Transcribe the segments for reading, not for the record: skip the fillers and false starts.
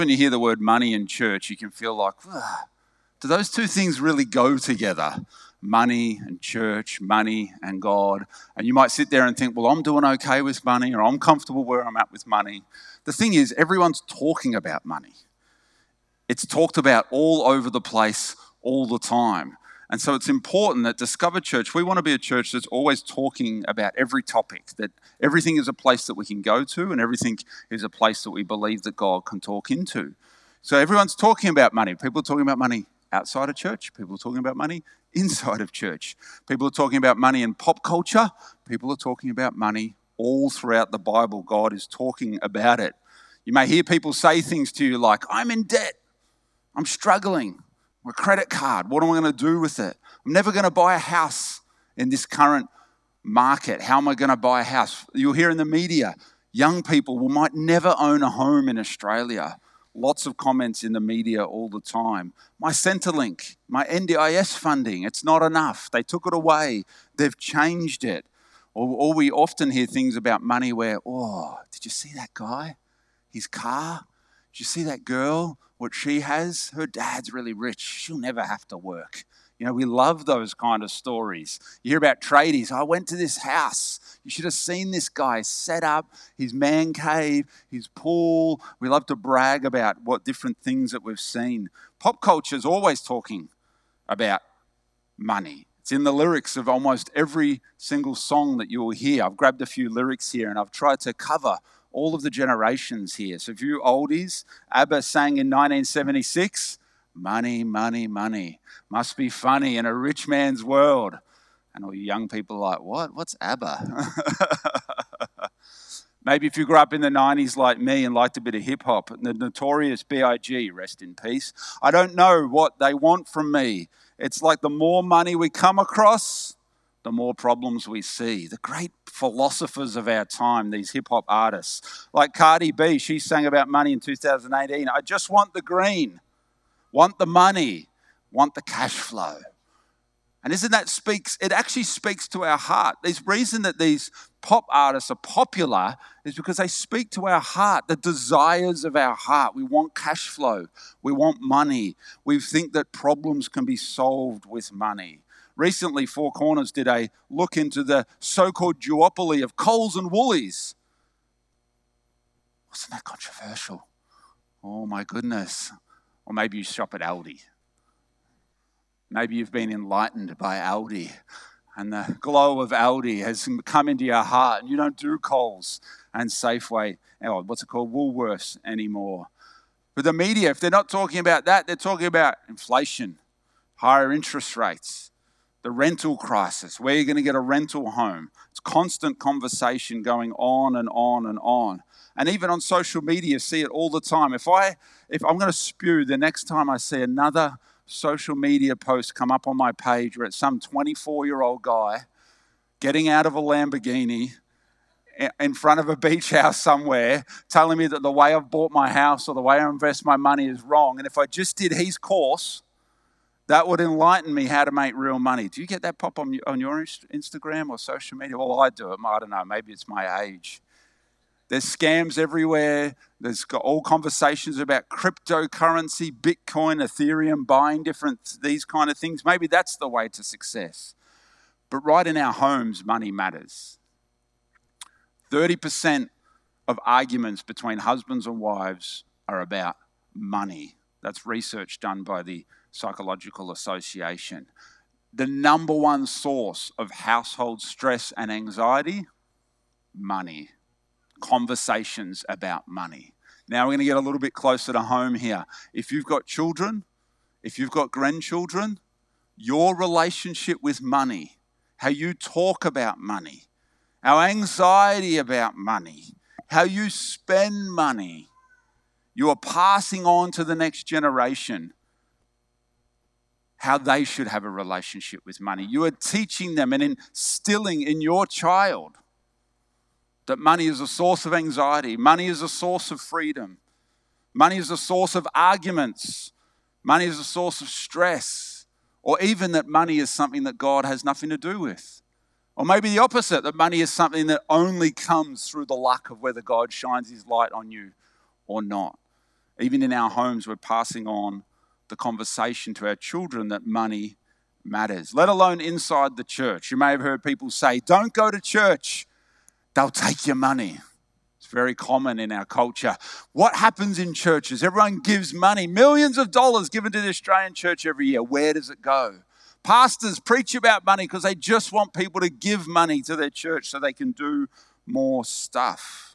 When you hear the word money in church, you can feel like, do those two things really go together? Money and church, money and God. And you might sit there and think, well, I'm doing okay with money, or I'm comfortable where I'm at with money. The thing is, everyone's talking about money. It's talked about all over the place all the time. And so it's important that Discover Church, we want to be a church that's always talking about every topic, that everything is a place that we can go to and everything is a place that we believe that God can talk into. So everyone's talking about money. People are talking about money outside of church. People are talking about money inside of church. People are talking about money in pop culture. People are talking about money all throughout the Bible. God is talking about it. You may hear people say things to you like, I'm in debt. I'm struggling. My credit card, what am I going to do with it? I'm never going to buy a house in this current market. How am I going to buy a house? You'll hear in the media, young people might never own a home in Australia. Lots of comments in the media all the time. My Centrelink, my NDIS funding, it's not enough. They took it away. They've changed it. Or we often hear things about money where, did you see that guy? His car? Did you see that girl? What she has? Her dad's really rich. She'll never have to work. You know, we love those kind of stories. You hear about tradies. I went to this house. You should have seen this guy set up his man cave, his pool. We love to brag about what different things that we've seen. Pop culture is always talking about money. It's in the lyrics of almost every single song that you'll hear. I've grabbed a few lyrics here and I've tried to cover all of the generations here. So if you oldies, ABBA sang in 1976, money, money, money. Must be funny in a rich man's world. And all you young people are like, what? What's ABBA? Maybe if you grew up in the 90s like me and liked a bit of hip hop, the Notorious B.I.G., rest in peace. I don't know what they want from me. It's like the more money we come across, the more problems we see. The great philosophers of our time, these hip-hop artists. Like Cardi B, she sang about money in 2018. I just want the green, want the money, want the cash flow. And it actually speaks to our heart. The reason that these pop artists are popular is because they speak to our heart, the desires of our heart. We want cash flow. We want money. We think that problems can be solved with money. Recently, Four Corners did a look into the so-called duopoly of Coles and Woolies. Wasn't that controversial? Oh my goodness. Or maybe you shop at Aldi. Maybe you've been enlightened by Aldi and the glow of Aldi has come into your heart and you don't do Coles and Safeway, Woolworths anymore. But the media, if they're not talking about that, they're talking about inflation, higher interest rates, the rental crisis, where you're going to get a rental home. It's constant conversation going on and on and on. And even on social media, you see it all the time. If I'm going to spew the next time I see another social media post come up on my page where it's some 24-year-old guy getting out of a Lamborghini in front of a beach house somewhere, telling me that the way I've bought my house or the way I invest my money is wrong. And if I just did his course, that would enlighten me how to make real money. Do you get that pop on your Instagram or social media? Well, I do it. I don't know. Maybe it's my age. There's scams everywhere. There's got all conversations about cryptocurrency, Bitcoin, Ethereum, buying these kind of things. Maybe that's the way to success. But right in our homes, money matters. 30% of arguments between husbands and wives are about money. That's research done by the Psychological Association. The number one source of household stress and anxiety, money. Conversations about money. Now we're going to get a little bit closer to home here. If you've got children, if you've got grandchildren, your relationship with money, how you talk about money, our anxiety about money, how you spend money, you are passing on to the next generation how they should have a relationship with money. You are teaching them and instilling in your child that money is a source of anxiety. Money is a source of freedom. Money is a source of arguments. Money is a source of stress. Or even that money is something that God has nothing to do with. Or maybe the opposite, that money is something that only comes through the luck of whether God shines his light on you or not. Even in our homes, we're passing on the conversation to our children that money matters, let alone inside the church. You may have heard people say, don't go to church, they'll take your money. It's very common in our culture. What happens in churches? Everyone gives money, millions of dollars given to the Australian church every year. Where does it go? Pastors preach about money because they just want people to give money to their church so they can do more stuff.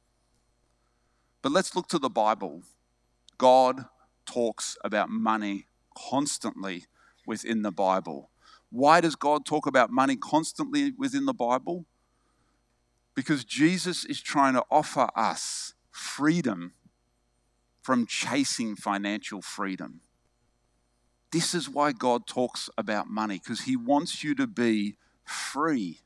But let's look to the Bible. God talks about money constantly within the Bible. Why does God talk about money constantly within the Bible? Because Jesus is trying to offer us freedom from chasing financial freedom. This is why God talks about money, because he wants you to be free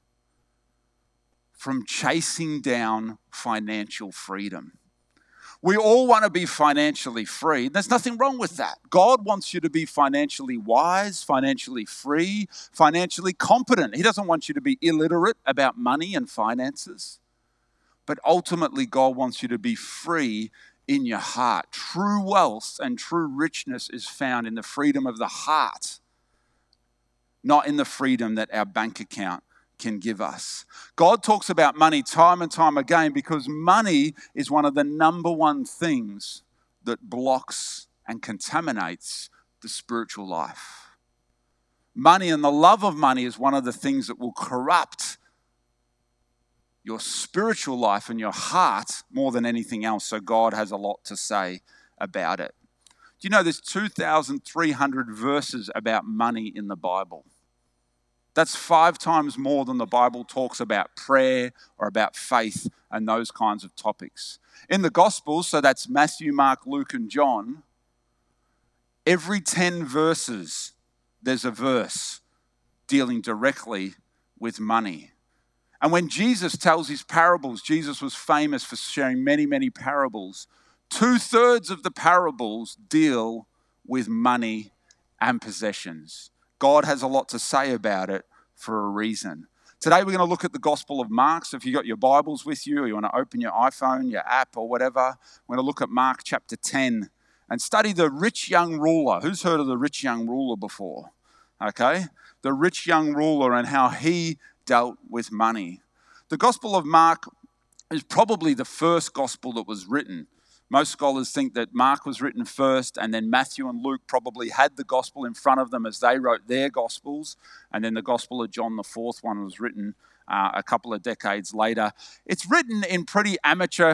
from chasing down financial freedom. We all want to be financially free. There's nothing wrong with that. God wants you to be financially wise, financially free, financially competent. He doesn't want you to be illiterate about money and finances. But ultimately, God wants you to be free in your heart. True wealth and true richness is found in the freedom of the heart, not in the freedom that our bank account can give us. God talks about money time and time again because money is one of the number one things that blocks and contaminates the spiritual life. Money and the love of money is one of the things that will corrupt your spiritual life and your heart more than anything else. So God has a lot to say about it. Do you know there's 2,300 verses about money in the Bible? That's 5 times more than the Bible talks about prayer or about faith and those kinds of topics. In the Gospels, so that's Matthew, Mark, Luke, and John, every 10 verses, there's a verse dealing directly with money. And when Jesus tells his parables, Jesus was famous for sharing many, many parables. 2/3 of the parables deal with money and possessions. God has a lot to say about it for a reason. Today we're going to look at the Gospel of Mark. So if you've got your Bibles with you or you want to open your iPhone, your app or whatever, we're going to look at Mark chapter 10 and study the rich young ruler. Who's heard of the rich young ruler before? Okay, the rich young ruler and how he dealt with money. The Gospel of Mark is probably the first gospel that was written. Most scholars think that Mark was written first and then Matthew and Luke probably had the gospel in front of them as they wrote their gospels. And then the Gospel of John, the fourth one, was written a couple of decades later. It's written in pretty amateur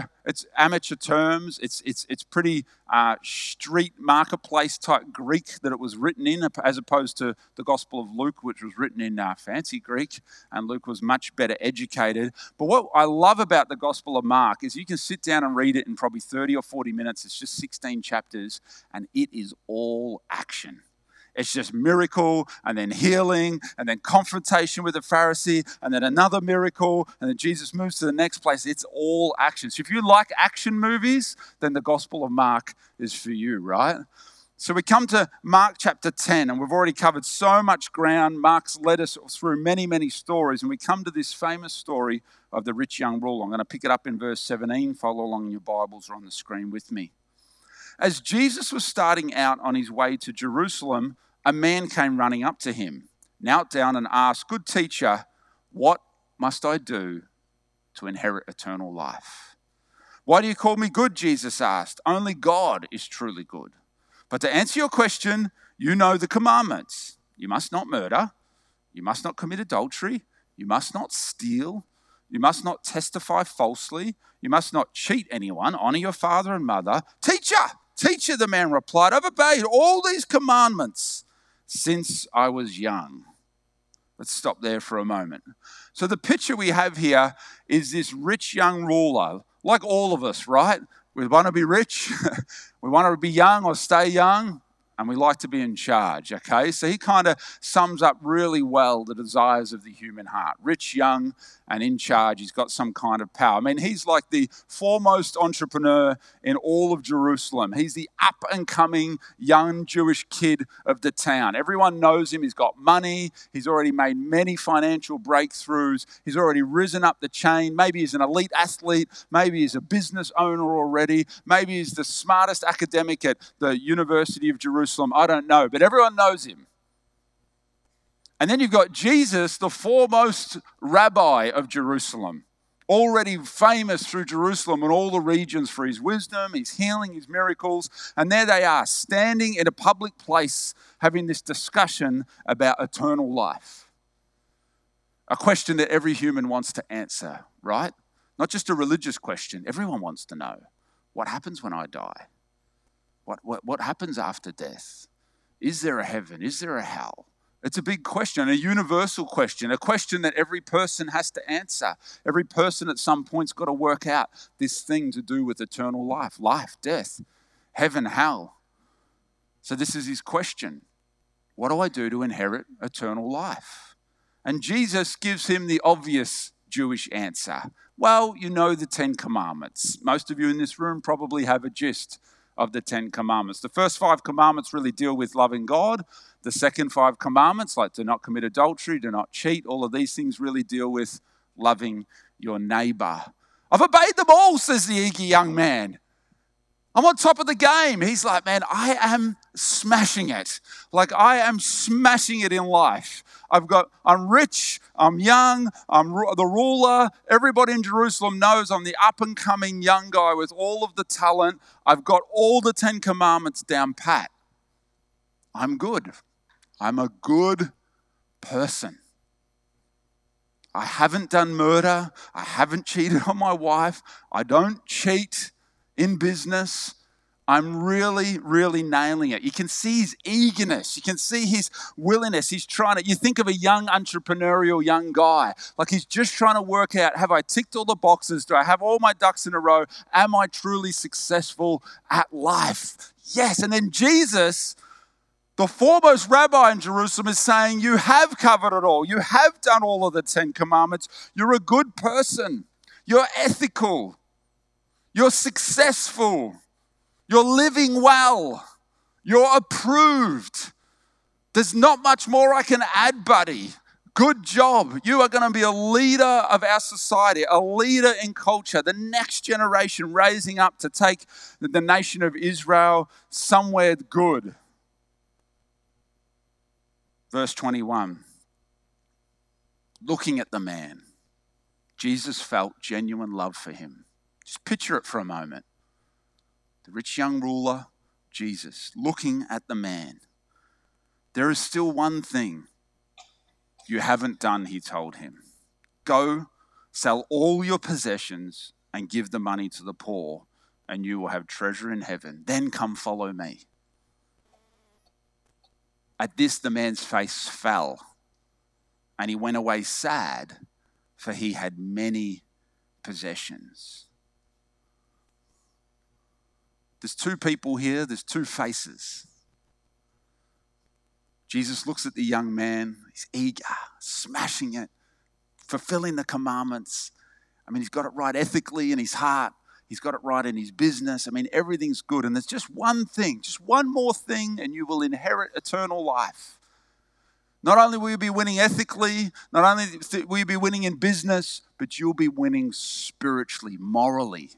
terms. It's pretty street marketplace type Greek that it was written in, as opposed to the Gospel of Luke, which was written in fancy Greek, and Luke was much better educated. But what I love about the Gospel of Mark is you can sit down and read it in probably 30 or 40 minutes. It's just 16 chapters, and it is all action. It's just miracle and then healing and then confrontation with the Pharisee and then another miracle and then Jesus moves to the next place. It's all action. So if you like action movies, then the Gospel of Mark is for you, right? So we come to Mark chapter 10 and we've already covered so much ground. Mark's led us through many, many stories and we come to this famous story of the rich young ruler. I'm going to pick it up in verse 17. Follow along in your Bibles or on the screen with me. As Jesus was starting out on his way to Jerusalem, a man came running up to him, knelt down and asked, "Good teacher, what must I do to inherit eternal life?" "Why do you call me good?" Jesus asked. "Only God is truly good. But to answer your question, you know the commandments. You must not murder. You must not commit adultery. You must not steal. You must not testify falsely. You must not cheat anyone. Honor your father and mother." Teacher, the man replied, "I've obeyed all these commandments since I was young." Let's stop there for a moment. So the picture we have here is this rich young ruler, like all of us, right? We want to be rich. We want to be young or stay young. and we like to be in charge, okay? So he kind of sums up really well the desires of the human heart. Rich, young, and in charge. He's got some kind of power. I mean, he's like the foremost entrepreneur in all of Jerusalem. He's the up-and-coming young Jewish kid of the town. Everyone knows him. He's got money. He's already made many financial breakthroughs. He's already risen up the chain. Maybe he's an elite athlete. Maybe he's a business owner already. Maybe he's the smartest academic at the University of Jerusalem. I don't know, but everyone knows him. And then you've got Jesus, the foremost rabbi of Jerusalem, already famous through Jerusalem and all the regions for his wisdom, his healing, his miracles. And there they are, standing in a public place, having this discussion about eternal life. A question that every human wants to answer, right? Not just a religious question. Everyone wants to know, what happens when I die? What happens after death? Is there a heaven? Is there a hell? It's a big question, a universal question, a question that every person has to answer. Every person at some point's got to work out this thing to do with eternal life, death, heaven, hell. So this is his question. What do I do to inherit eternal life? And Jesus gives him the obvious Jewish answer. Well, you know the Ten Commandments. Most of you in this room probably have a gist of the Ten Commandments. The first 5 commandments really deal with loving God. The second 5 commandments, like do not commit adultery, do not cheat, all of these things really deal with loving your neighbor. I've obeyed them all, says the eager young man. I'm on top of the game. He's like, man, I am smashing it. Like I am smashing it in life. I'm rich, I'm young, I'm the ruler. Everybody in Jerusalem knows I'm the up-and-coming young guy with all of the talent. I've got all the 10 commandments down pat. I'm good. I'm a good person. I haven't done murder. I haven't cheated on my wife. I don't cheat in business. I'm really, really nailing it. You can see his eagerness. You can see his willingness. He's trying to, you think of a young entrepreneurial young guy, like he's just trying to work out, have I ticked all the boxes? Do I have all my ducks in a row? Am I truly successful at life? Yes. And then Jesus, the foremost rabbi in Jerusalem, is saying, you have covered it all. You have done all of the 10 commandments. You're a good person. You're ethical. You're successful. You're living well. You're approved. There's not much more I can add, buddy. Good job. You are going to be a leader of our society, a leader in culture, the next generation raising up to take the nation of Israel somewhere good. Verse 21. Looking at the man, Jesus felt genuine love for him. Just picture it for a moment. The rich young ruler, Jesus, looking at the man. There is still one thing you haven't done, he told him. Go, sell all your possessions and give the money to the poor, and you will have treasure in heaven. Then come follow me. At this, the man's face fell, and he went away sad, for he had many possessions. There's 2 people here. There's 2 faces. Jesus looks at the young man. He's eager, smashing it, fulfilling the commandments. I mean, he's got it right ethically in his heart. He's got it right in his business. I mean, everything's good. And there's just one thing, just one more thing, and you will inherit eternal life. Not only will you be winning ethically, not only will you be winning in business, but you'll be winning spiritually, morally.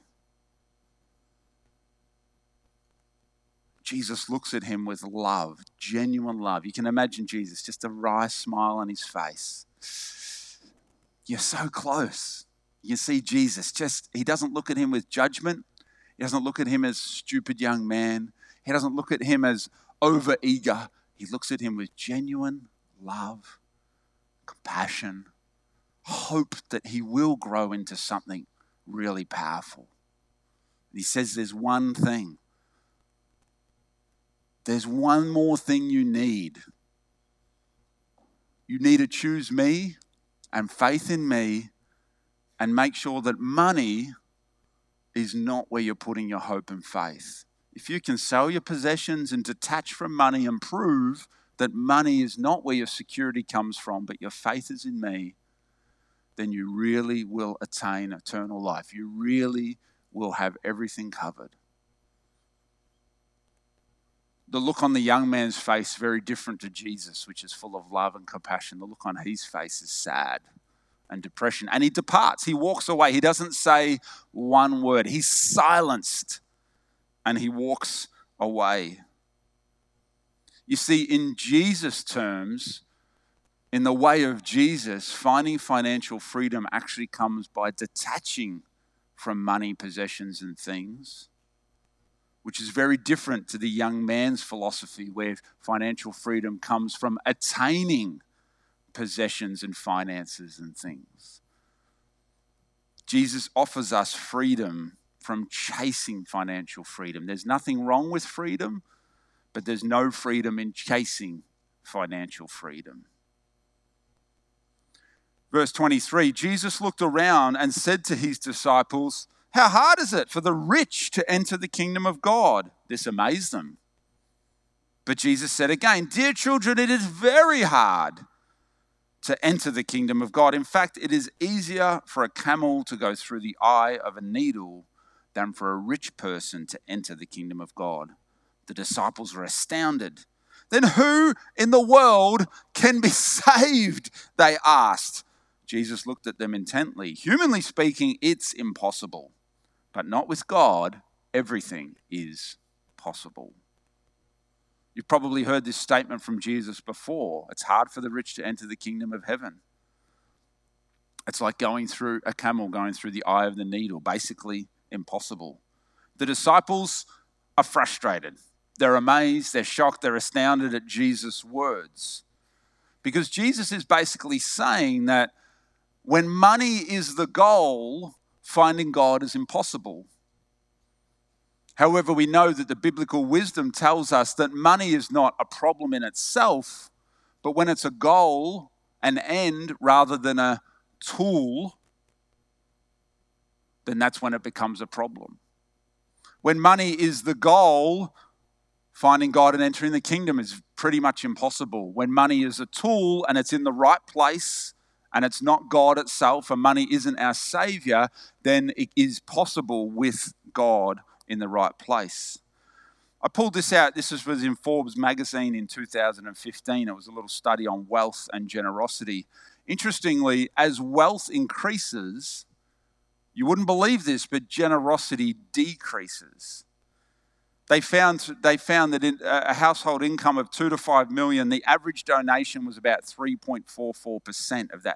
Jesus looks at him with love, genuine love. You can imagine Jesus, just a wry smile on his face. You're so close. You see Jesus, he doesn't look at him with judgment. He doesn't look at him as stupid young man. He doesn't look at him as over-eager. He looks at him with genuine love, compassion, hope that he will grow into something really powerful. And he says there's one thing. There's one more thing you need. You need to choose me and faith in me and make sure that money is not where you're putting your hope and faith. You if you can sell your possessions and detach from money and prove that money is not where your security comes from, but your faith is in me, then you really will attain eternal life. You really will have everything covered. The look on the young man's face, very different to Jesus, which is full of love and compassion. The look on his face is sad and depression. And he departs. He walks away. He doesn't say one word. He's silenced and he walks away. You see, in Jesus' terms, in the way of Jesus, finding financial freedom actually comes by detaching from money, possessions, and things, which is very different to the young man's philosophy, where financial freedom comes from attaining possessions and finances and things. Jesus offers us freedom from chasing financial freedom. There's nothing wrong with freedom, but there's no freedom in chasing financial freedom. Verse 23, Jesus looked around and said to his disciples, "How hard is it for the rich to enter the kingdom of God?" This amazed them. But Jesus said again, "Dear children, it is very hard to enter the kingdom of God. In fact, it is easier for a camel to go through the eye of a needle than for a rich person to enter the kingdom of God." The disciples were astounded. "Then who in the world can be saved?" they asked. Jesus looked at them intently. "Humanly speaking, it's impossible. But not with God, everything is possible." You've probably heard this statement from Jesus before. It's hard for the rich to enter the kingdom of heaven. It's like going through a camel, going through the eye of the needle, basically impossible. The disciples are frustrated. They're amazed, they're shocked, they're astounded at Jesus' words. Because Jesus is basically saying that when money is the goal, finding God is impossible. However, we know that the biblical wisdom tells us that money is not a problem in itself, but when it's a goal, an end, rather than a tool, then that's when it becomes a problem. When money is the goal, finding God and entering the kingdom is pretty much impossible. When money is a tool and it's in the right place, and it's not God itself, and money isn't our savior, then it is possible with God in the right place. I pulled this out. This was in Forbes magazine in 2015. It was a little study on wealth and generosity. Interestingly, as wealth increases, you wouldn't believe this, but generosity decreases. They found that in a household income of 2 to 5 million, the average donation was about 3.44% of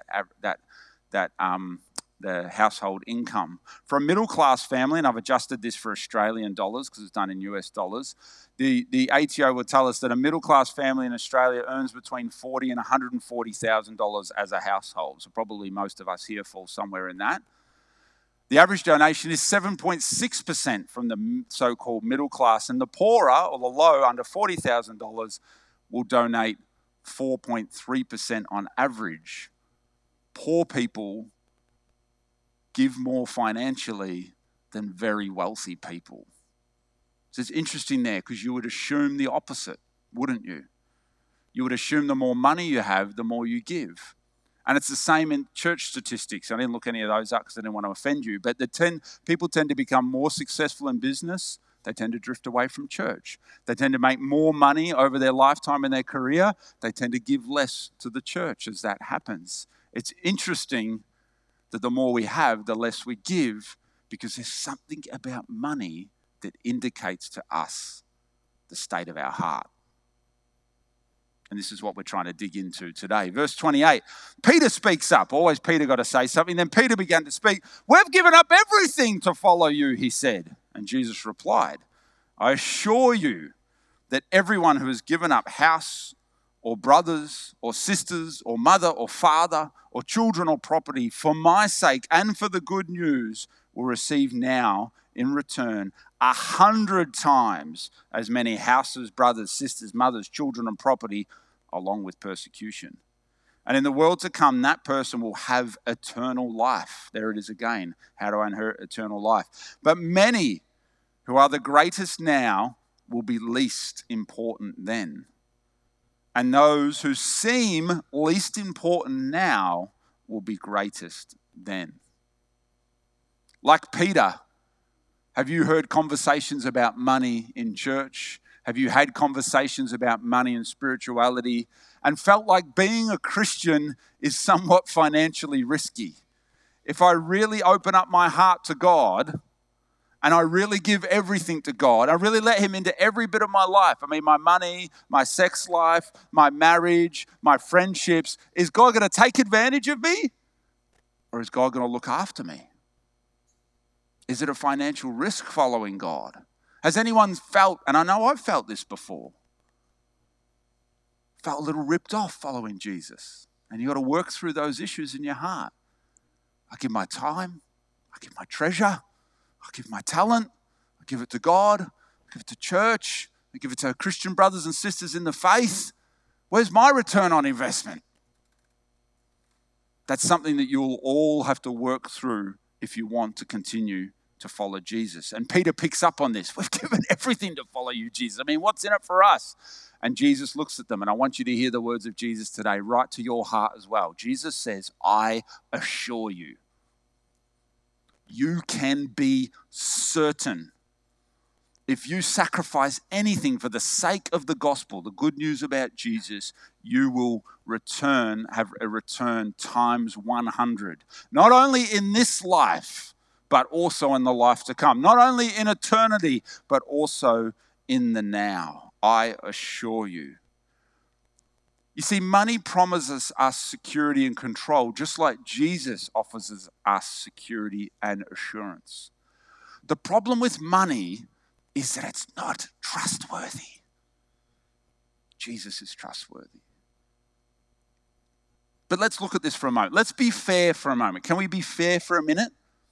the household income. For a middle class family, and I've adjusted this for Australian dollars because it's done in US dollars, the ATO will tell us that a middle class family in Australia earns between $40,000 and $140,000 as a household. So probably most of us here fall somewhere in that. The average donation is 7.6% from the so-called middle class, and the poorer or the low under $40,000 will donate 4.3% on average. Poor people give more financially than very wealthy people. So it's interesting there because you would assume the opposite, wouldn't you? You would assume the more money you have, the more you give. And it's the same in church statistics. I didn't look any of those up because I didn't want to offend you. But people tend to become more successful in business. They tend to drift away from church. They tend to make more money over their lifetime in their career. They tend to give less to the church as that happens. It's interesting that the more we have, the less we give, because there's something about money that indicates to us the state of our heart. And this is what we're trying to dig into today. Verse 28, Peter speaks up. Always Peter got to say something. Then Peter began to speak. "We've given up everything to follow you," he said. And Jesus replied, "I assure you that everyone who has given up house or brothers or sisters or mother or father or children or property for my sake and for the good news will receive now in return 100 times as many houses, brothers, sisters, mothers, children, and property, along with persecution. And in the world to come, that person will have eternal life." There it is again. How do I inherit eternal life? "But many who are the greatest now will be least important then. And those who seem least important now will be greatest then. Like Peter, have you heard conversations about money in church? Have you had conversations about money and spirituality and felt like being a Christian is somewhat financially risky? If I really open up my heart to God and I really give everything to God, I really let Him into every bit of my life. I mean, my money, my sex life, my marriage, my friendships. Is God going to take advantage of me? Or is God going to look after me? Is it a financial risk following God? Has anyone felt, and I know I've felt this before, felt a little ripped off following Jesus? And you've got to work through those issues in your heart. I give my time, I give my treasure, I give my talent, I give it to God, I give it to church, I give it to Christian brothers and sisters in the faith. Where's my return on investment? That's something that you'll all have to work through if you want to continue to follow Jesus. And Peter picks up on this. We've given everything to follow you, Jesus. I mean, what's in it for us? And Jesus looks at them, and I want you to hear the words of Jesus today, right to your heart as well. Jesus says, I assure you, you can be certain if you sacrifice anything for the sake of the gospel, the good news about Jesus, you will have a return times 100. Not only in this life, but also in the life to come. Not only in eternity, but also in the now. I assure you. You see, money promises us security and control, just like Jesus offers us security and assurance. The problem with money is that it's not trustworthy. Jesus is trustworthy. But let's look at this for a moment. Let's be fair for a moment. Can we be fair for a minute?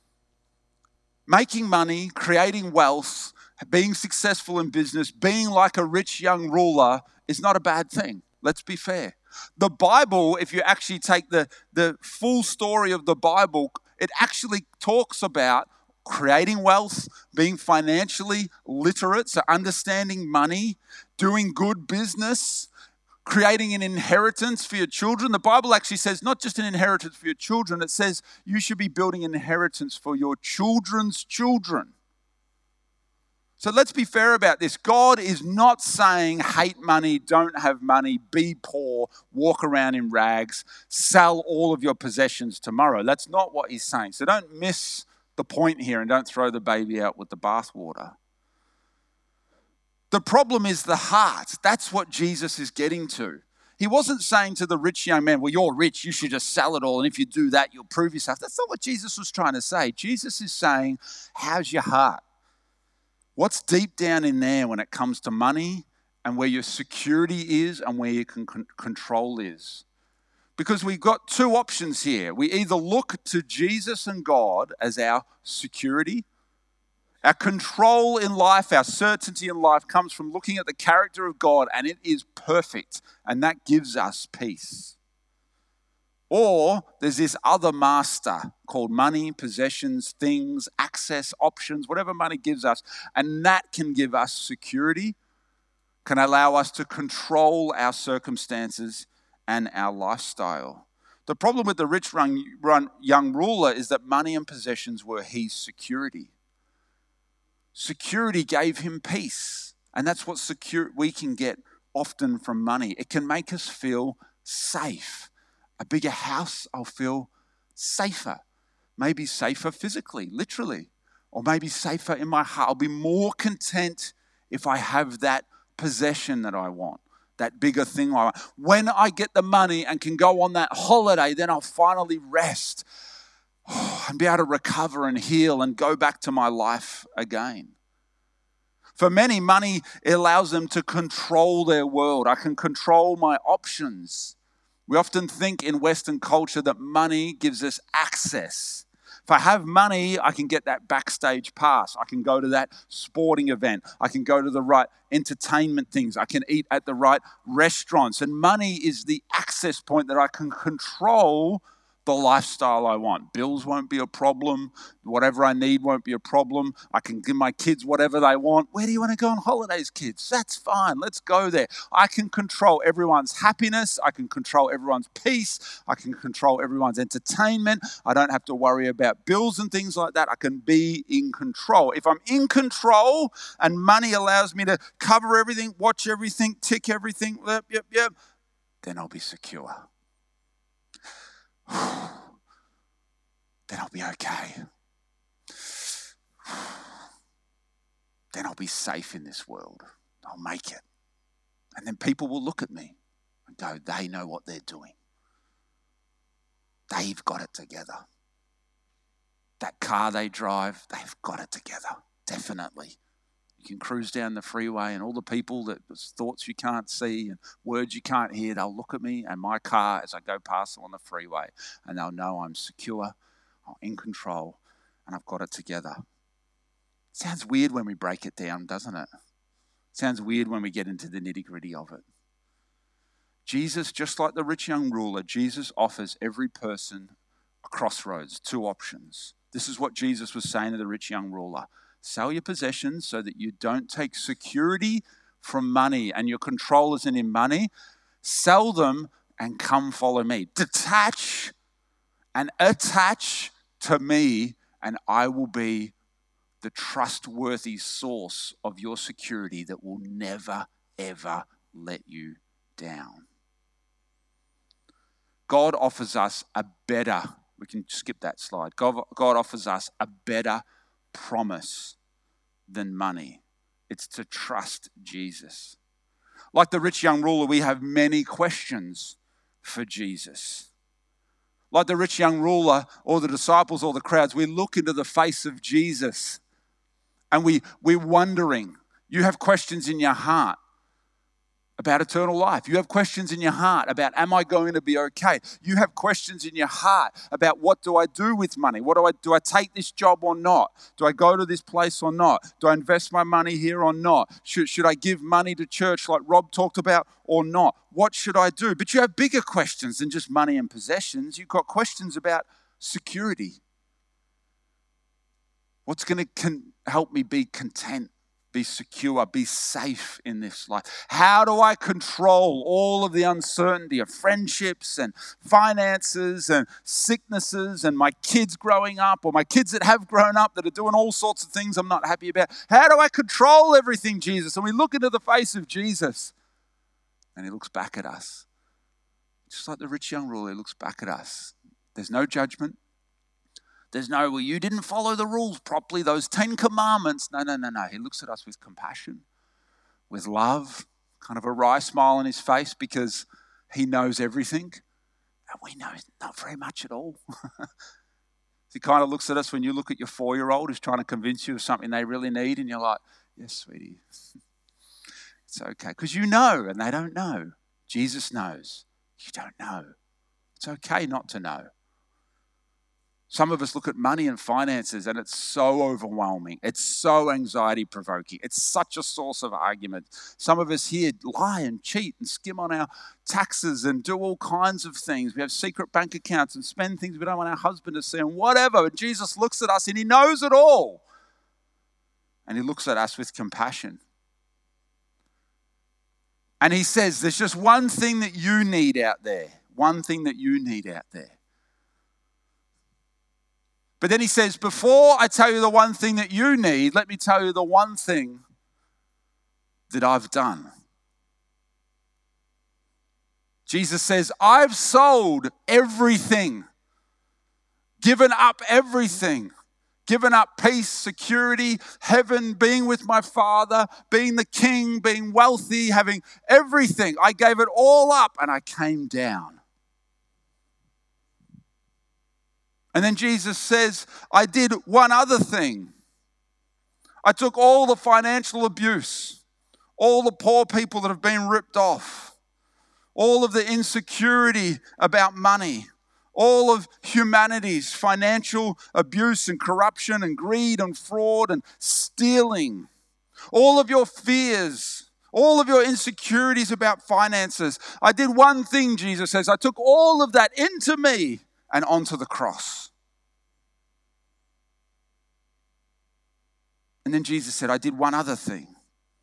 Making money, creating wealth, being successful in business, being like a rich young ruler is not a bad thing. Let's be fair. The Bible, if you actually take the full story of the Bible, it actually talks about creating wealth, being financially literate, so understanding money, doing good business, creating an inheritance for your children. The Bible actually says not just an inheritance for your children, it says you should be building an inheritance for your children's children. So let's be fair about this. God is not saying hate money, don't have money, be poor, walk around in rags, sell all of your possessions tomorrow. That's not what He's saying. So don't miss the point here and don't throw the baby out with the bathwater. The problem is the heart. That's what Jesus is getting to. He wasn't saying to the rich young man, well, you're rich, you should just sell it all, and if you do that, you'll prove yourself. That's not what Jesus was trying to say. Jesus is saying, how's your heart? What's deep down in there when it comes to money and where your security is and where your control is? Because we've got two options here. We either look to Jesus and God as our security. Our control in life, our certainty in life comes from looking at the character of God, and it is perfect, and that gives us peace. Or there's this other master called money, possessions, things, access, options, whatever money gives us, and that can give us security, can allow us to control our circumstances and our lifestyle. The problem with the rich young ruler is that money and possessions were his security. Security gave him peace, and that's what we can get often from money. It can make us feel safe. A bigger house, I'll feel safer. Maybe safer physically, literally, or maybe safer in my heart. I'll be more content if I have that possession that I want, that bigger thing I want. When I get the money and can go on that holiday, then I'll finally rest and be able to recover and heal and go back to my life again. For many, money allows them to control their world. I can control my options. We often think in Western culture that money gives us access. If I have money, I can get that backstage pass. I can go to that sporting event. I can go to the right entertainment things. I can eat at the right restaurants. And money is the access point that I can control the lifestyle I want. Bills won't be a problem. Whatever I need won't be a problem. I can give my kids whatever they want. Where do you want to go on holidays, kids? That's fine. Let's go there. I can control everyone's happiness. I can control everyone's peace. I can control everyone's entertainment. I don't have to worry about bills and things like that. I can be in control. If I'm in control and money allows me to cover everything, watch everything, tick everything, yep, then I'll be secure. Then I'll be okay. Then I'll be safe in this world. I'll make it. And then people will look at me and go, they know what they're doing. They've got it together. That car they drive, they've got it together. Definitely. You can cruise down the freeway and all the people that thoughts you can't see and words you can't hear, they'll look at me and my car as I go past them on the freeway and they'll know I'm secure, I'm in control, and I've got it together. Sounds weird when we break it down, doesn't it? Sounds weird when we get into the nitty-gritty of it. Jesus, just like the rich young ruler, Jesus offers every person a crossroads, two options. This is what Jesus was saying to the rich young ruler. Sell your possessions so that you don't take security from money and your control isn't in money. Sell them and come follow me. Detach and attach to me and I will be the trustworthy source of your security that will never, ever let you down. God offers us a better, we can skip that slide. God offers us a better promise than money. It's to trust Jesus. Like the rich young ruler, we have many questions for Jesus. Like the rich young ruler or the disciples or the crowds, we look into the face of Jesus and we're wondering. You have questions in your heart about eternal life. You have questions in your heart about, am I going to be okay? You have questions in your heart about, what do I do with money? Do I take this job or not? Do I go to this place or not? Do I invest my money here or not? Should I give money to church like Rob talked about or not? What should I do? But you have bigger questions than just money and possessions. You've got questions about security. What's going to help me be content? Be secure, be safe in this life? How do I control all of the uncertainty of friendships and finances and sicknesses and my kids growing up or my kids that have grown up that are doing all sorts of things I'm not happy about? How do I control everything, Jesus? And we look into the face of Jesus and he looks back at us. Just like the rich young ruler, he looks back at us. There's no judgment. There's no, well, you didn't follow the rules properly, those 10 commandments. No. He looks at us with compassion, with love, kind of a wry smile on his face because he knows everything. And we know not very much at all. He kind of looks at us when you look at your 4-year-old who's trying to convince you of something they really need and you're like, yes, sweetie, it's okay. Because you know and they don't know. Jesus knows. You don't know. It's okay not to know. Some of us look at money and finances and it's so overwhelming. It's so anxiety provoking. It's such a source of argument. Some of us here lie and cheat and skim on our taxes and do all kinds of things. We have secret bank accounts and spend things we don't want our husband to see and whatever. And Jesus looks at us and he knows it all. And he looks at us with compassion. And he says, there's just one thing that you need out there. One thing that you need out there. But then he says, before I tell you the one thing that you need, let me tell you the one thing that I've done. Jesus says, I've sold everything, given up everything, given up peace, security, heaven, being with my Father, being the king, being wealthy, having everything. I gave it all up and I came down. And then Jesus says, I did one other thing. I took all the financial abuse, all the poor people that have been ripped off, all of the insecurity about money, all of humanity's financial abuse and corruption and greed and fraud and stealing, all of your fears, all of your insecurities about finances. I did one thing, Jesus says. I took all of that into me and onto the cross. And then Jesus said, I did one other thing.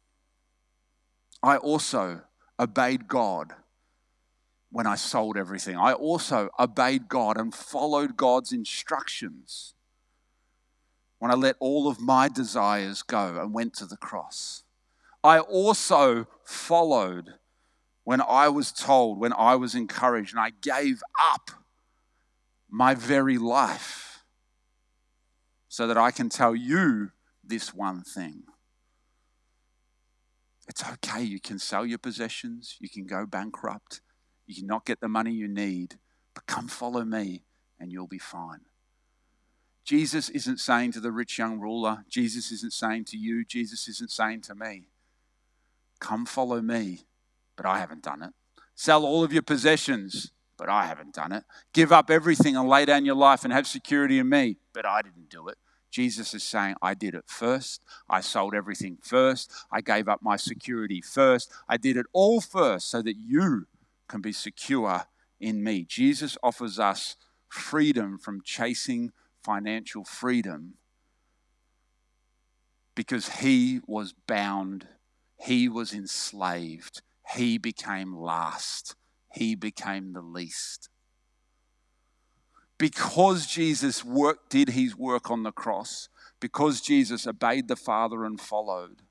I also obeyed God when I sold everything. I also obeyed God and followed God's instructions when I let all of my desires go and went to the cross. I also followed when I was told, when I was encouraged, and I gave up my very life so that I can tell you this one thing. It's okay. You can sell your possessions. You can go bankrupt. You can not get the money you need, but come follow me and you'll be fine. Jesus isn't saying to the rich young ruler, Jesus isn't saying to you, Jesus isn't saying to me, come follow me, but I haven't done it. Sell all of your possessions, but I haven't done it. Give up everything and lay down your life and have security in me, but I didn't do it. Jesus is saying, I did it first. I sold everything first. I gave up my security first. I did it all first so that you can be secure in me. Jesus offers us freedom from chasing financial freedom because he was bound, he was enslaved, he became last, he became the least. Because Jesus did his work on the cross, because Jesus obeyed the Father and followed,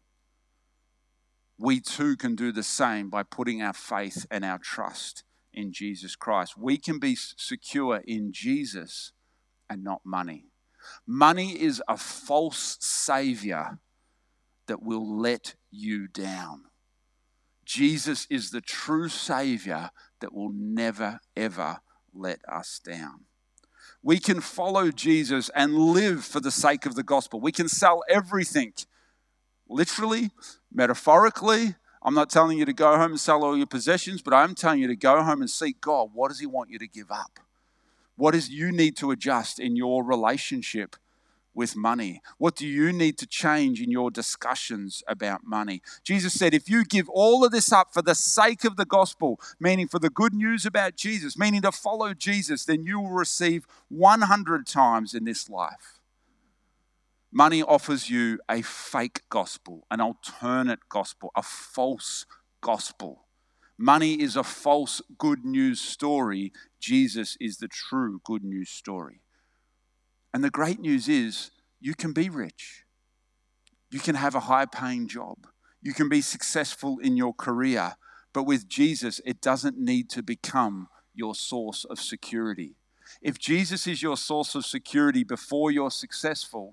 we too can do the same by putting our faith and our trust in Jesus Christ. We can be secure in Jesus and not money. Money is a false savior that will let you down. Jesus is the true savior that will never, ever let us down. We can follow Jesus and live for the sake of the gospel. We can sell everything, literally, metaphorically. I'm not telling you to go home and sell all your possessions, but I'm telling you to go home and seek God. What does he want you to give up? What is you need to adjust in your relationship with money? What do you need to change in your discussions about money? Jesus said, if you give all of this up for the sake of the gospel, meaning for the good news about Jesus, meaning to follow Jesus, then you will receive 100 times in this life. Money offers you a fake gospel, an alternate gospel, a false gospel. Money is a false good news story. Jesus is the true good news story. And the great news is you can be rich. You can have a high-paying job. You can be successful in your career. But with Jesus, it doesn't need to become your source of security. If Jesus is your source of security before you're successful,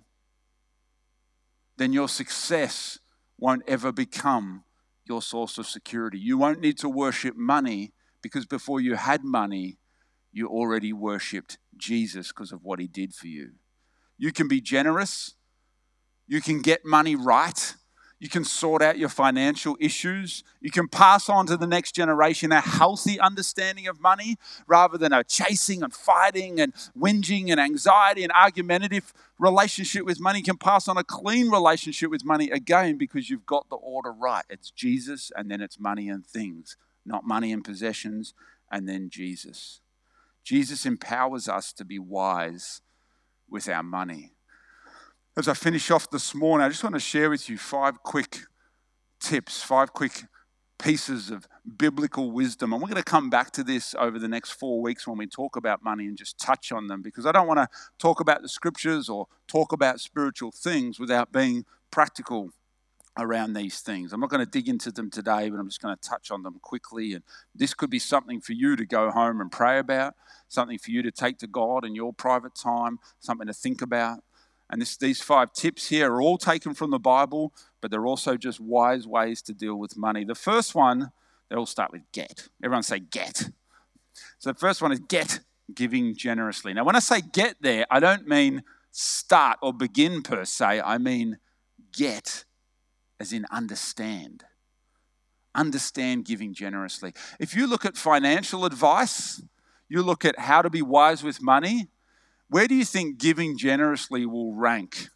then your success won't ever become your source of security. You won't need to worship money because before you had money, you already worshipped Jesus because of what he did for you. You can be generous. You can get money right. You can sort out your financial issues. You can pass on to the next generation a healthy understanding of money rather than a chasing and fighting and whinging and anxiety and argumentative relationship with money. You can pass on a clean relationship with money again because you've got the order right. It's Jesus and then it's money and things, not money and possessions and then Jesus. Jesus empowers us to be wise with our money. As I finish off this morning, I just want to share with you 5 quick tips, 5 quick pieces of biblical wisdom. And we're going to come back to this over the next 4 weeks when we talk about money and just touch on them, because I don't want to talk about the scriptures or talk about spiritual things without being practical around these things. I'm not going to dig into them today, but I'm just going to touch on them quickly. And this could be something for you to go home and pray about, something for you to take to God in your private time, something to think about. And these 5 tips here are all taken from the Bible, but they're also just wise ways to deal with money. The first one, they all start with get. Everyone say get. So the first one is get, giving generously. Now, when I say get there, I don't mean start or begin per se. I mean get, as in understand. Understand giving generously. If you look at financial advice, you look at how to be wise with money, where do you think giving generously will rank?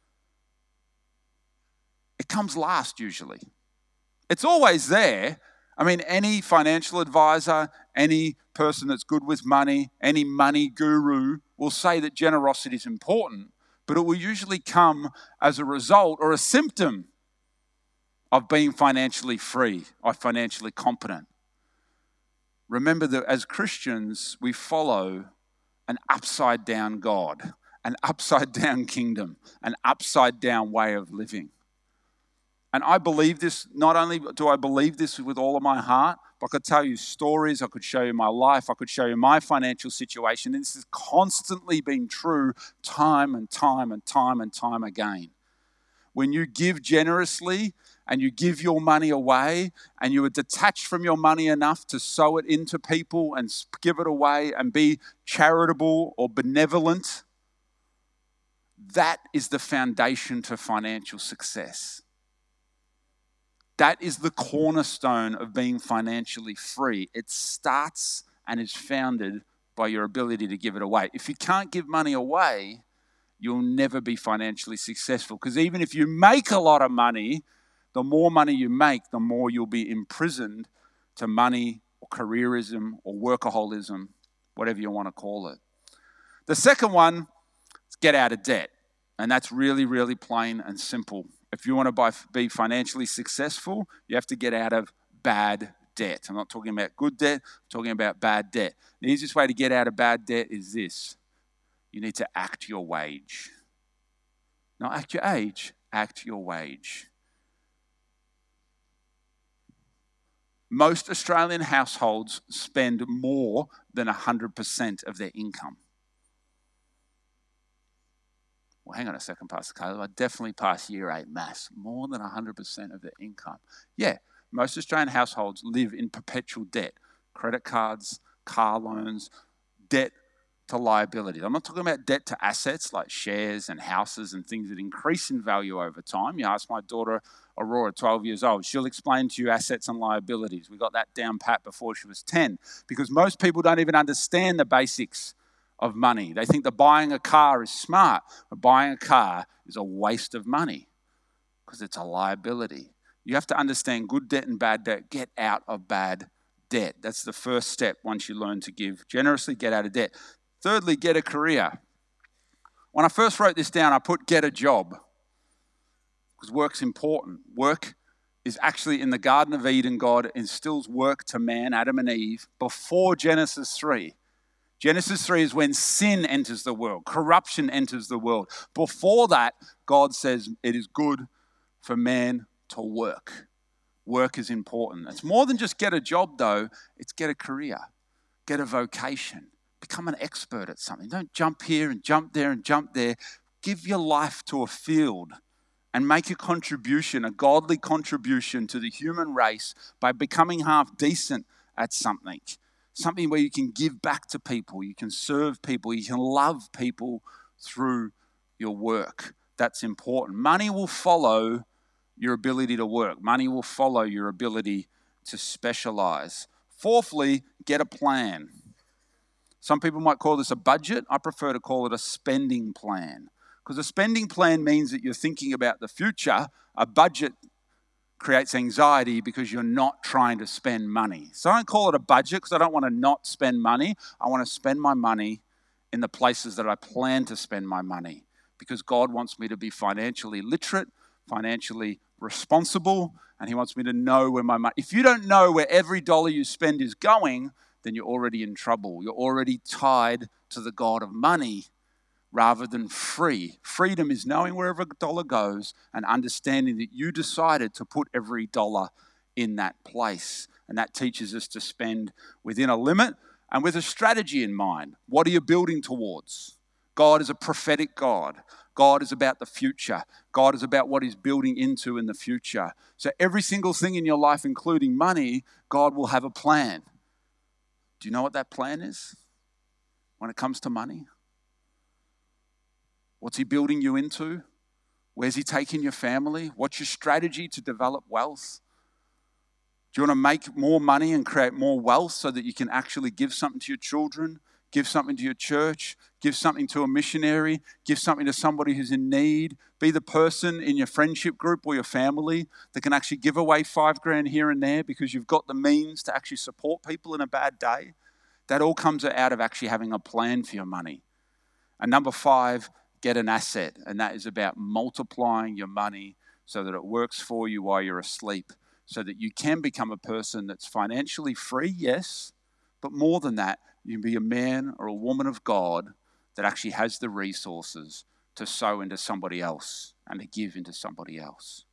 It comes last usually. It's always there, I mean, any financial advisor, any person that's good with money, any money guru will say that generosity is important, but it will usually come as a result or a symptom of being financially free or financially competent. Remember that as Christians, we follow an upside down God, an upside down kingdom, an upside down way of living. And I believe this, not only do I believe this with all of my heart, but I could tell you stories, I could show you my life, I could show you my financial situation. And this has constantly been true time and time and time and time again. When you give generously and you give your money away and you are detached from your money enough to sow it into people and give it away and be charitable or benevolent, that is the foundation to financial success. That is the cornerstone of being financially free. It starts and is founded by your ability to give it away. If you can't give money away, you'll never be financially successful. Because even if you make a lot of money, the more money you make, the more you'll be imprisoned to money or careerism or workaholism, whatever you want to call it. The second one is get out of debt. And that's really, really plain and simple. If you want to be financially successful, you have to get out of bad debt. I'm not talking about good debt, I'm talking about bad debt. The easiest way to get out of bad debt is this. You need to act your wage. Not act your age, act your wage. Most Australian households spend more than 100% of their income. Well, hang on a second, Pastor Caleb. I definitely passed year 8 maths. More than 100% of their income. Yeah, most Australian households live in perpetual debt. Credit cards, car loans, debt to liabilities. I'm not talking about debt to assets like shares and houses and things that increase in value over time. You ask my daughter, Aurora, 12 years old, she'll explain to you assets and liabilities. We got that down pat before she was 10 because most people don't even understand the basics of money. They think that buying a car is smart, but buying a car is a waste of money because it's a liability. You have to understand good debt and bad debt. Get out of bad debt. That's the first step once you learn to give generously, get out of debt. Thirdly, get a career. When I first wrote this down, I put get a job because work's important. Work is actually in the Garden of Eden, God instills work to man, Adam and Eve, before Genesis 3. Genesis 3 is when sin enters the world, corruption enters the world. Before that, God says it is good for man to work. Work is important. It's more than just get a job, though. It's get a career, get a vocation, become an expert at something. Don't jump here and jump there and jump there. Give your life to a field and make a contribution, a godly contribution to the human race by becoming half decent at something. Something where you can give back to people, you can serve people, you can love people through your work. That's important. Money will follow your ability to work. Money will follow your ability to specialize. Fourthly, get a plan. Some people might call this a budget. I prefer to call it a spending plan. Because a spending plan means that you're thinking about the future. A budget creates anxiety because you're not trying to spend money. So I don't call it a budget because I don't want to not spend money. I want to spend my money in the places that I plan to spend my money because God wants me to be financially literate, financially responsible, and He wants me to know where my money... If you don't know where every dollar you spend is going, then you're already in trouble. You're already tied to the God of money rather than free. Freedom is knowing where every dollar goes and understanding that you decided to put every dollar in that place. And that teaches us to spend within a limit and with a strategy in mind. What are you building towards? God is a prophetic God. God is about the future. God is about what He's building into in the future. So every single thing in your life, including money, God will have a plan. Do you know what that plan is when it comes to money? What's He building you into? Where's He taking your family? What's your strategy to develop wealth? Do you want to make more money and create more wealth so that you can actually give something to your children, Give something to your church. Give something to a missionary. Give something to somebody who's in need. Be the person in your friendship group or your family that can actually give away $5,000 here and there because you've got the means to actually support people in a bad day. That all comes out of actually having a plan for your money. And number 5, get an asset. And that is about multiplying your money so that it works for you while you're asleep, so that you can become a person that's financially free, yes, but more than that, you can be a man or a woman of God that actually has the resources to sow into somebody else and to give into somebody else.